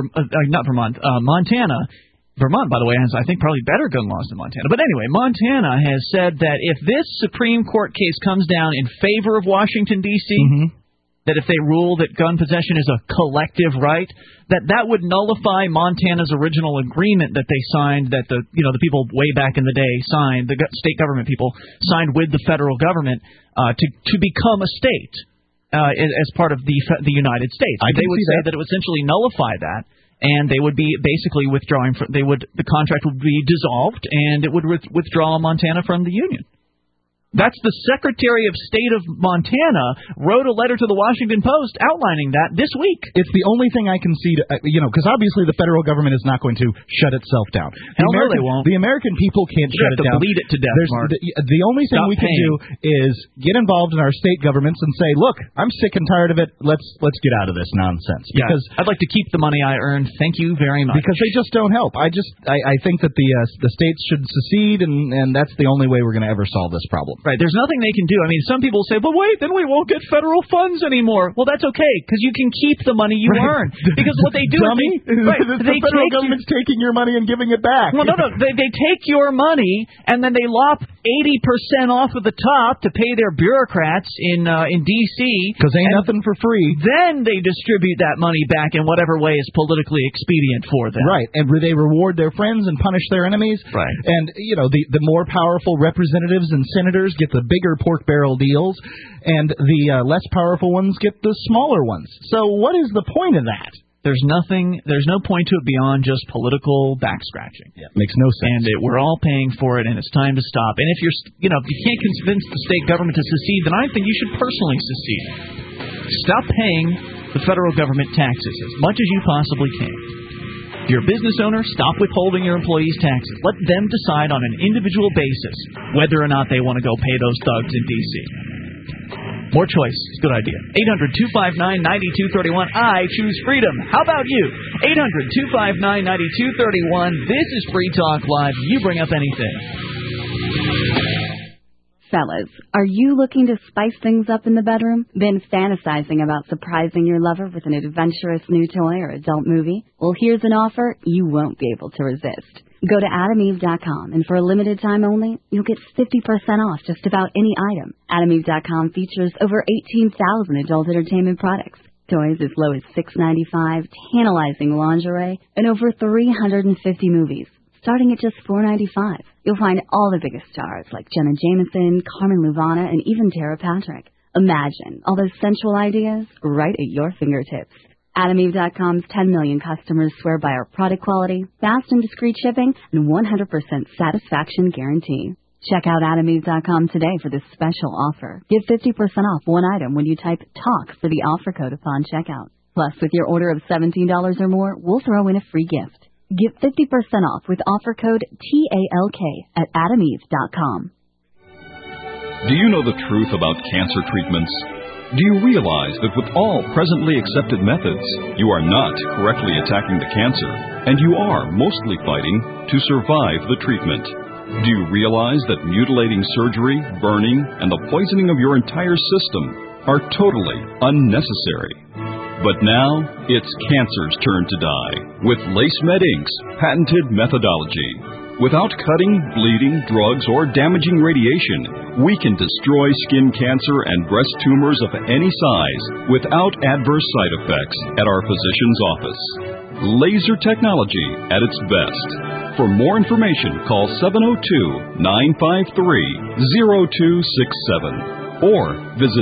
Montana. Vermont, by the way, has, I think, probably better gun laws than Montana. But anyway, Montana has said that if this Supreme Court case comes down in favor of Washington, D.C., that if they rule that gun possession is a collective right, that would nullify Montana's original agreement that they signed, that the people way back in the day signed, the state government people signed with the federal government to become a state as part of the United States. They would say that it would essentially nullify that. And they would be basically withdrawing. The contract would be dissolved, and it would withdraw Montana from the Union. That's the Secretary of State of Montana wrote a letter to the Washington Post outlining that this week. It's the only thing I can see, because obviously the federal government is not going to shut itself down. No, they won't. The American people can't shut it down. Bleed it to death, Mark. The only thing we can do is get involved in our state governments and say, look, I'm sick and tired of it. Let's get out of this nonsense. Because I'd like to keep the money I earned. Thank you very much. Because they just don't help. I think that the states should secede, and that's the only way we're going to ever solve this problem. Right. There's nothing they can do. I mean, some people say, but wait, then we won't get federal funds anymore. Well, that's okay, because you can keep the money you earn. Because what they do is the federal government's taking your money and giving it back. Well, no. They take your money, and then they lop 80% off of the top to pay their bureaucrats in D.C. Because ain't nothing for free. Then they distribute that money back in whatever way is politically expedient for them. Right. And they reward their friends and punish their enemies. Right. And, the more powerful representatives and senators get the bigger pork barrel deals, and the less powerful ones get the smaller ones. So what is the point of that? There's no point to it beyond just political back scratching. Yeah, makes no sense. And we're all paying for it, and it's time to stop. And if if you can't convince the state government to secede, then I think you should personally secede. Stop paying the federal government taxes as much as you possibly can. If you're a business owner, stop withholding your employees' taxes. Let them decide on an individual basis whether or not they want to go pay those thugs in D.C. More choice. It's a good idea. 800-259-9231. I choose freedom. How about you? 800-259-9231. This is Free Talk Live. You bring up anything. Fellas, are you looking to spice things up in the bedroom? Been fantasizing about surprising your lover with an adventurous new toy or adult movie? Well, here's an offer you won't be able to resist. Go to AdamEve.com, and for a limited time only, you'll get 50% off just about any item. AdamEve.com features over 18,000 adult entertainment products. Toys as low as $6.95, tantalizing lingerie, and over 350 movies, starting at just $4.95. You'll find all the biggest stars like Jenna Jameson, Carmen Luvana, and even Tara Patrick. Imagine all those sensual ideas right at your fingertips. AdamEve.com's 10 million customers swear by our product quality, fast and discreet shipping, and 100% satisfaction guarantee. Check out AdamEve.com today for this special offer. Get 50% off one item when you type TALK for the offer code upon checkout. Plus, with your order of $17 or more, we'll throw in a free gift. Get 50% off with offer code TALK at AdamEve.com. Do you know the truth about cancer treatments? Do you realize that with all presently accepted methods, you are not correctly attacking the cancer, and you are mostly fighting to survive the treatment? Do you realize that mutilating surgery, burning, and the poisoning of your entire system are totally unnecessary? But now, it's cancer's turn to die with LaceMed Inc.'s patented methodology. Without cutting, bleeding, drugs, or damaging radiation, we can destroy skin cancer and breast tumors of any size without adverse side effects at our physician's office. Laser technology at its best. For more information, call 702-953-0267. or visit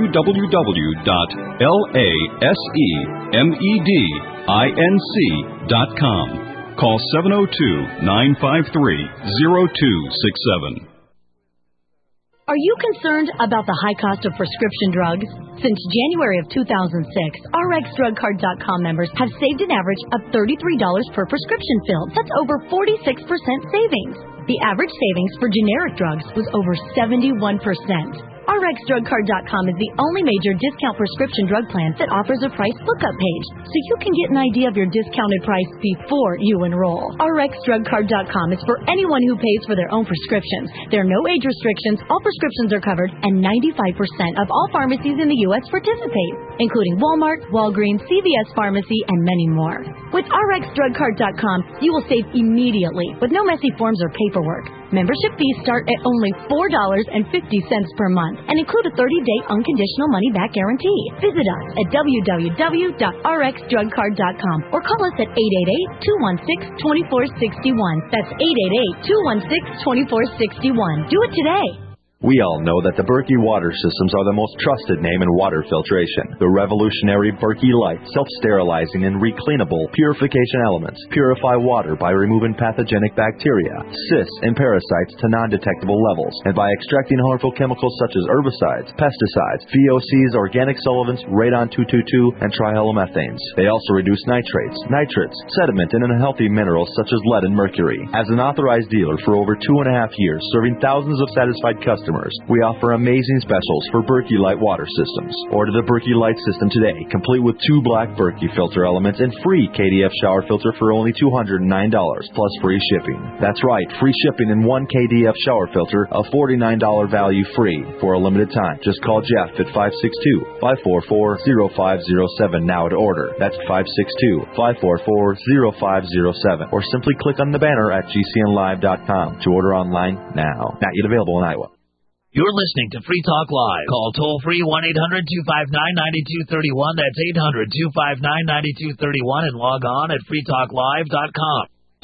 www.lasemedinc.com. Call 702-953-0267. Are you concerned about the high cost of prescription drugs? Since January of 2006, RxDrugCard.com members have saved an average of $33 per prescription fill. That's over 46% savings. The average savings for generic drugs was over 71%. RxDrugCard.com is the only major discount prescription drug plan that offers a price lookup page, so you can get an idea of your discounted price before you enroll. RxDrugCard.com is for anyone who pays for their own prescriptions. There are no age restrictions, all prescriptions are covered, and 95% of all pharmacies in the U.S. participate, including Walmart, Walgreens, CVS Pharmacy, and many more. With RxDrugCard.com, you will save immediately with no messy forms or paperwork. Membership fees start at only $4.50 per month and include a 30-day unconditional money-back guarantee. Visit us at www.rxdrugcard.com or call us at 888-216-2461. That's 888-216-2461. Do it today. We all know that the Berkey water systems are the most trusted name in water filtration. The revolutionary Berkey Light self-sterilizing and recleanable purification elements purify water by removing pathogenic bacteria, cysts, and parasites to non-detectable levels, and by extracting harmful chemicals such as herbicides, pesticides, VOCs, organic solvents, radon-222, and trihalomethanes. They also reduce nitrates, nitrates, sediment, and unhealthy minerals such as lead and mercury. As an authorized dealer for over 2.5 years, serving thousands of satisfied customers, we offer amazing specials for Berkey Light water systems. Order the Berkey Light system today, complete with 2 black Berkey filter elements and free KDF shower filter for only $209 plus free shipping. That's right, free shipping and 1 KDF shower filter, a $49 value free for a limited time. Just call Jeff at 562-544-0507 now to order. That's 562-544-0507, or simply click on the banner at gcnlive.com to order online now. Not yet available in Iowa. You're listening to Free Talk Live. Call toll-free 1-800-259-9231. That's 800-259-9231, and log on at freetalklive.com.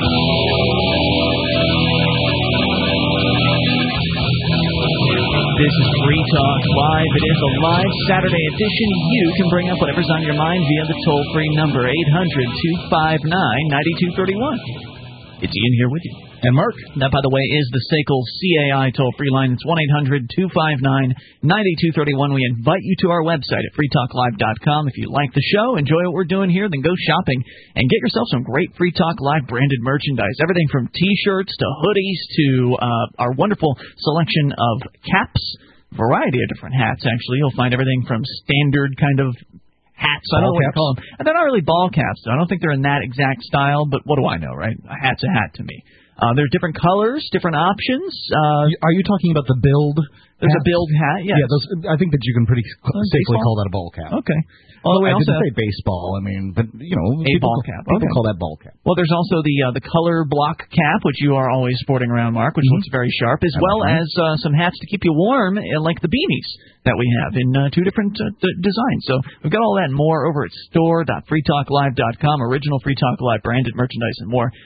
This is Free Talk Live. It is a live Saturday edition. You can bring up whatever's on your mind via the toll-free number, 800-259-9231. It's Ian here with you. And Mark. That, by the way, is the SACL CAI toll-free line. It's 1-800-259-9231. We invite you to our website at freetalklive.com. If you like the show, enjoy what we're doing here, then go shopping and get yourself some great Free Talk Live branded merchandise. Everything from T-shirts to hoodies to our wonderful selection of caps, variety of different hats, actually. You'll find everything from standard kind of hats. I don't know what to call them. And they're not really ball caps, though. I don't think they're in that exact style, but what do I know, right? A hat's a hat to me. There's different colors, different options. Are you talking about the build? There's a build hat, yes. Yeah, those, I think that you can pretty safely call that a ball cap. Okay. Well, I didn't say baseball. I mean, but, you know. Ball cap. People call that ball cap. Well, there's also the color block cap, which you are always sporting around, Mark, which looks very sharp, as well as some hats to keep you warm, like the beanies that we have in 2 different designs. So we've got all that and more over at store.freetalklive.com, original Free Talk Live branded merchandise and more.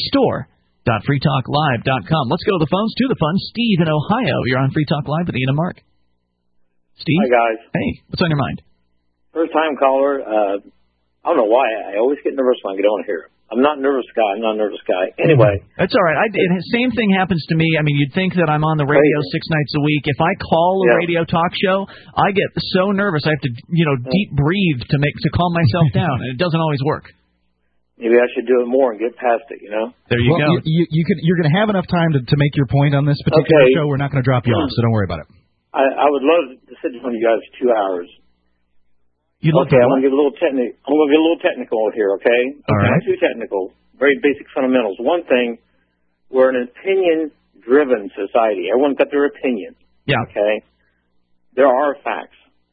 Store.freetalklive.com. Let's go to the phones, to the fun. Steve in Ohio, you're on Free Talk Live with Ian and Mark. Steve? Hi, guys. Hey, what's on your mind? First-time caller. I don't know why. I always get nervous when I get on here. I'm not a nervous guy. Anyway. That's all right. Same thing happens to me. I mean, you'd think that I'm on the radio 6 nights a week. If I call a radio talk show, I get so nervous I have to, deep breathe to calm myself down, and it doesn't always work. Maybe I should do it more and get past it, There you go. You're going to have enough time to make your point on this particular show. We're not going to drop you off, so don't worry about it. I would love to sit down with you guys for 2 hours. I'm going to get a little technical here, okay? All right. Not too technical. Very basic fundamentals. One thing, we're an opinion-driven society. Everyone's got their opinion. Yeah. Okay? There are facts.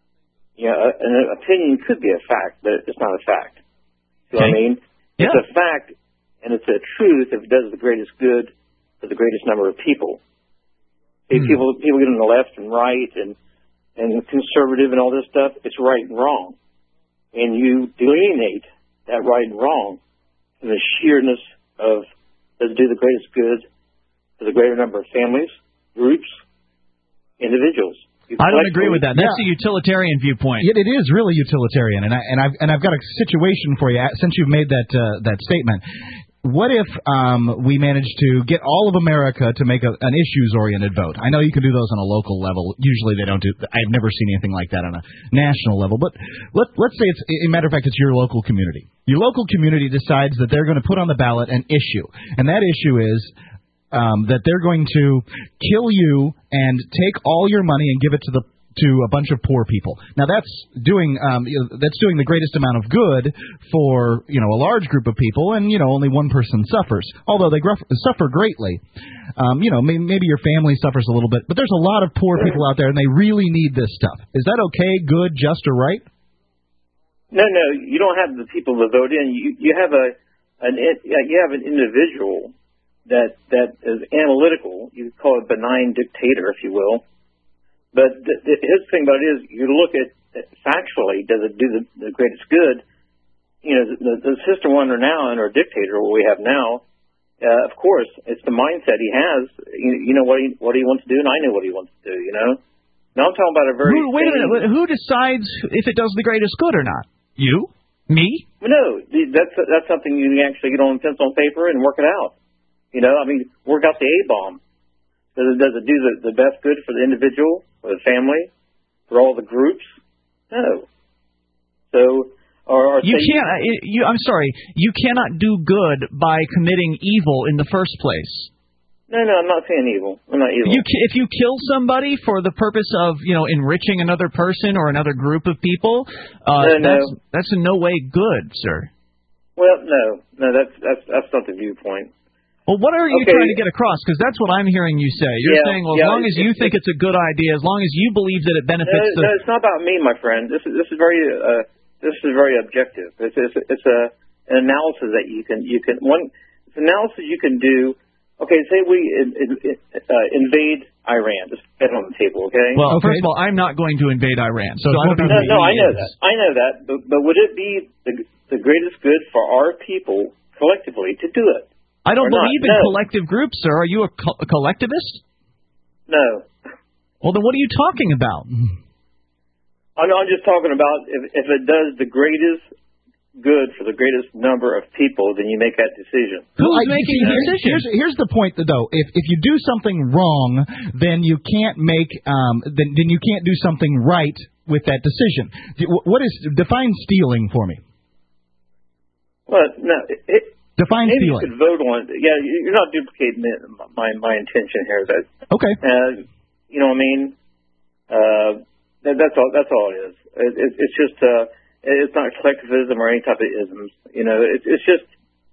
An opinion could be a fact, but it's not a fact. You know what I mean? Yeah. It's a fact, and it's a truth if it does the greatest good for the greatest number of people. People get on the left and right and conservative and all this stuff. It's right and wrong. And you delineate that right and wrong in the sheerness of does it do the greatest good for the greater number of families, groups, individuals. I don't agree with that. That's the utilitarian viewpoint. It is really utilitarian, and I've got a situation for you since you've made that statement. What if we managed to get all of America to make an issues-oriented vote? I know you can do those on a local level. Usually they don't do. I've never seen anything like that on a national level. But let's say a matter of fact, it's your local community. Your local community decides that they're going to put on the ballot an issue, and that issue is that they're going to kill you and take all your money and give it to a bunch of poor people. Now that's doing the greatest amount of good for a large group of people, and only one person suffers. Although they suffer greatly, maybe your family suffers a little bit, but there's a lot of poor people out there, and they really need this stuff. Is that okay, good, just, or right? No, you don't have the people to vote in. You have an individual that is analytical. You call it benign dictator, if you will. But his thing about it is, you look at factually, does it do the greatest good? The system we're under now, under a dictator, what we have now, of course, it's the mindset he has. You know what he wants to do, and I know what he wants to do. Now I'm talking about a very. Wait a minute. Who decides if it does the greatest good or not? You? Me? No, that's something you can actually get on pencil and paper and work it out. Work out the A-bomb. Does it do the best good for the individual, for the family, for all the groups? No. So, you can't. I'm sorry. You cannot do good by committing evil in the first place. No, I'm not saying evil. I'm not evil. If you kill somebody for the purpose of enriching another person or another group of people, that's in no way good, sir. Well, no, that's not the viewpoint. Well, what are you trying to get across? Because that's what I'm hearing you say. You're saying, as long as you think it's a good idea, as long as you believe that it benefits. No, it's not about me, my friend. This is very objective. It's an analysis that you can it's an analysis you can do. Okay, say we invade Iran. Just get it on the table, okay? Well, first of all, I'm not going to invade Iran. So I don't know. No, I know that. I know that. But would it be the greatest good for our people collectively to do it? I don't believe in collective groups, sir. Are you a collectivist? No. Well, then what are you talking about? I'm just talking about if it does the greatest good for the greatest number of people, then you make that decision. Who's making the decision? Here's the point, though. If you do something wrong, then you can't make then you can't do something right with that decision. Define stealing for me? Well, no. Define maybe stealing. You could vote on. Yeah, you're not duplicating my intention here. Okay. You know what I mean? That's all it is. It's just it's not collectivism or any type of isms. It's just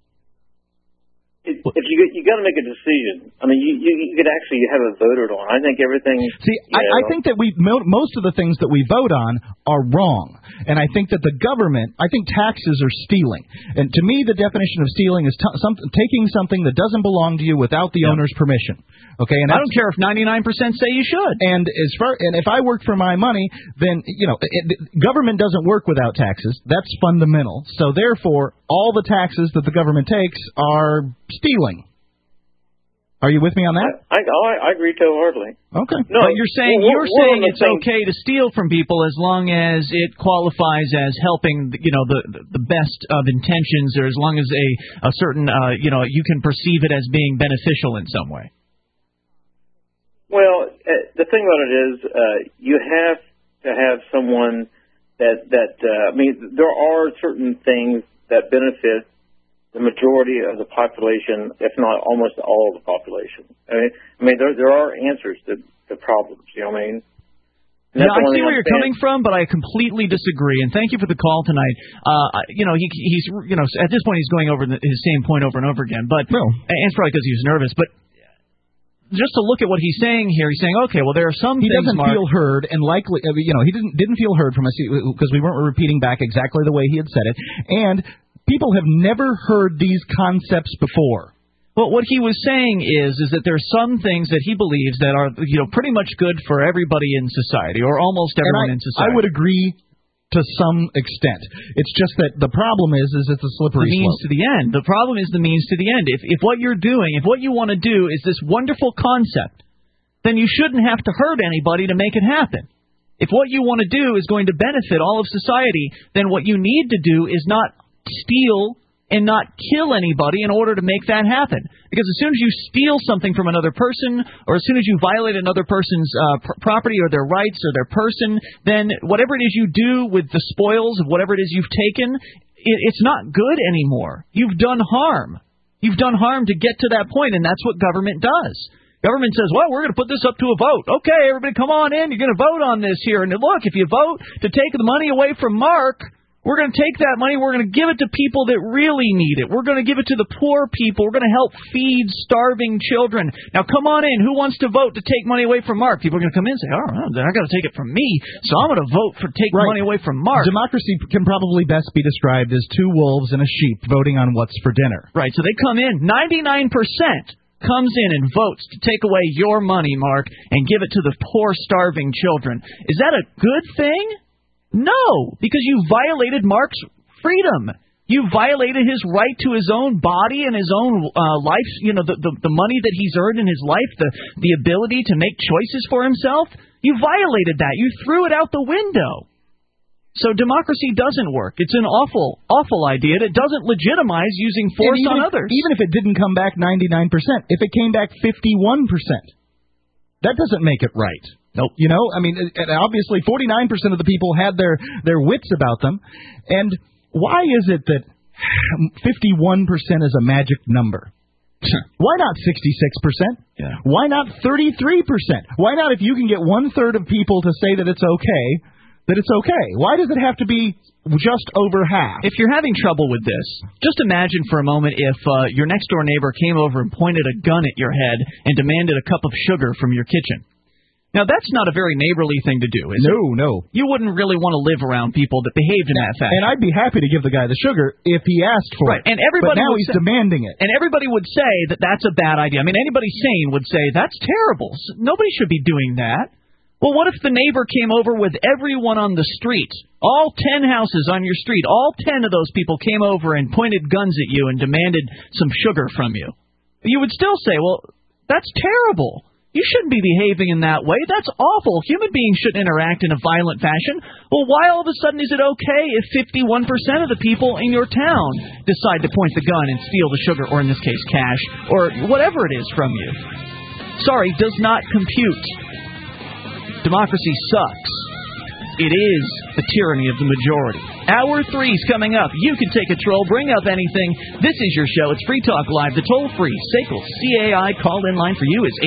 if you got to make a decision. I mean, you could actually have it voted on. I think everything. See, I think that most of the things that we vote on are wrong, and I think that the government. I think taxes are stealing, and to me, the definition of stealing is taking something that doesn't belong to you without the owner's permission. Okay, and I don't care if 99% say you should. And if I work for my money, then government doesn't work without taxes. That's fundamental. So therefore, all the taxes that the government takes are stealing. Are you with me on that? I agree wholeheartedly. Okay. No, but you're saying it's okay to steal from people as long as it qualifies as helping, the best of intentions, or as long as a certain, you can perceive it as being beneficial in some way. Well, the thing about it is, you have to have someone that there are certain things that benefit the majority of the population, if not almost all of the population. I mean, there are answers to problems. You know what I mean? Yeah, I see where you're coming from, but I completely disagree. And thank you for the call tonight. He's at this point he's going over his same point over and over again. But and it's probably because he was nervous. But just to look at what he's saying here, he's saying, okay, well, there are some things, he doesn't feel heard, and likely, he didn't feel heard from us because we weren't repeating back exactly the way he had said it, and people have never heard these concepts before. Well, what he was saying is that there are some things that he believes that are, pretty much good for everybody in society, or almost everyone in society. I would agree to some extent. It's just that the problem is it's a slippery slope. The means slope. to the end. The problem is the means to the end. If what you're doing, if what you want to do is this wonderful concept then you shouldn't have to hurt anybody to make it happen. If what you want to do is going to benefit all of society, then what you need to do is not steal and not kill anybody in order to make that happen. Because as soon as you steal something from another person, or as soon as you violate another person's property or their rights or their person, then whatever it is you do with the spoils of whatever it is you've taken, it's not good anymore. You've done harm. You've done harm to get to that point, and that's what government does. Government says, well, we're going to put this up to a vote. Okay, everybody come on in. You're going to vote on this here. And look, if you vote to take the money away from Mark, we're going to take that money, we're going to give it to people that really need it. We're going to give it to the poor people. We're going to help feed starving children. Now, come on in. Who wants to vote to take money away from Mark? People are going to come in and say, oh, then I got to take it from me, so I'm going to vote for taking money away from Mark. Democracy can probably best be described as two wolves and a sheep voting on what's for dinner. Right, so they come in, 99% comes in and votes to take away your money, Mark, and give it to the poor, starving children. Is that a good thing? No, because you violated Mark's freedom. You violated his right to his own body and his own life, the money that he's earned in his life, the ability to make choices for himself. You violated that. You threw it out the window. So democracy doesn't work. It's an awful, awful idea. It doesn't legitimize using force on others. Even if it didn't come back 99%, if it came back 51%, that doesn't make it right. Nope. I mean, obviously 49% of the people had their wits about them. And why is it that 51% is a magic number? Why not 66%? Yeah. Why not 33%? Why not, if you can get 1/3 of people to say that it's okay, that it's okay? Why does it have to be just over half? If you're having trouble with this, just imagine for a moment if your next-door neighbor came over and pointed a gun at your head and demanded a cup of sugar from your kitchen. Now, that's not a very neighborly thing to do, is it? No. You wouldn't really want to live around people that behaved in that fashion. And I'd be happy to give the guy the sugar if he asked for it. And everybody but now he's demanding it. And everybody would say that that's a bad idea. I mean, anybody sane would say, that's terrible. Nobody should be doing that. Well, what if the neighbor came over with everyone on the street? All 10 houses on your street, all 10 of those people came over and pointed guns at you and demanded some sugar from you. You would still say, well, that's terrible. You shouldn't be behaving in that way. That's awful. Human beings shouldn't interact in a violent fashion. Well, why all of a sudden is it okay if 51% of the people in your town decide to point the gun and steal the sugar, or in this case, cash, or whatever it is from you? Sorry, does not compute. Democracy sucks. It is the tyranny of the majority. Hour 3's coming up. You can take control. Bring up anything. This is your show. It's Free Talk Live. The toll-free SACL CAI call-in line for you is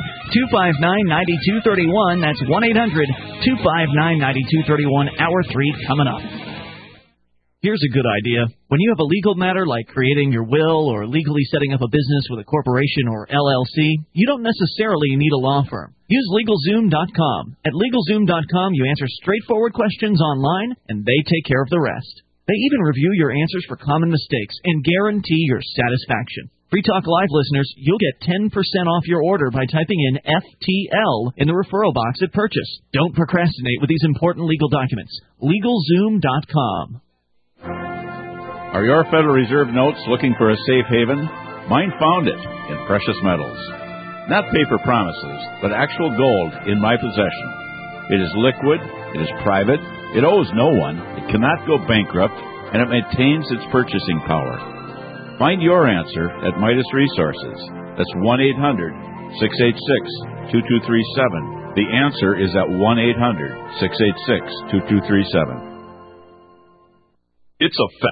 800-259-9231. That's 1-800-259-9231. Hour 3 coming up. Here's a good idea. When you have a legal matter like creating your will or legally setting up a business with a corporation or LLC, you don't necessarily need a law firm. Use LegalZoom.com. At LegalZoom.com, you answer straightforward questions online, and they take care of the rest. They even review your answers for common mistakes and guarantee your satisfaction. Free Talk Live listeners, you'll get 10% off your order by typing in FTL in the referral box at purchase. Don't procrastinate with these important legal documents. LegalZoom.com. Are your Federal Reserve notes looking for a safe haven? Mine found it in precious metals. Not paper promises, but actual gold in my possession. It is liquid, it is private, it owes no one, it cannot go bankrupt, and it maintains its purchasing power. Find your answer at Midas Resources. That's 1-800-686-2237. The answer is at 1-800-686-2237. It's a fact.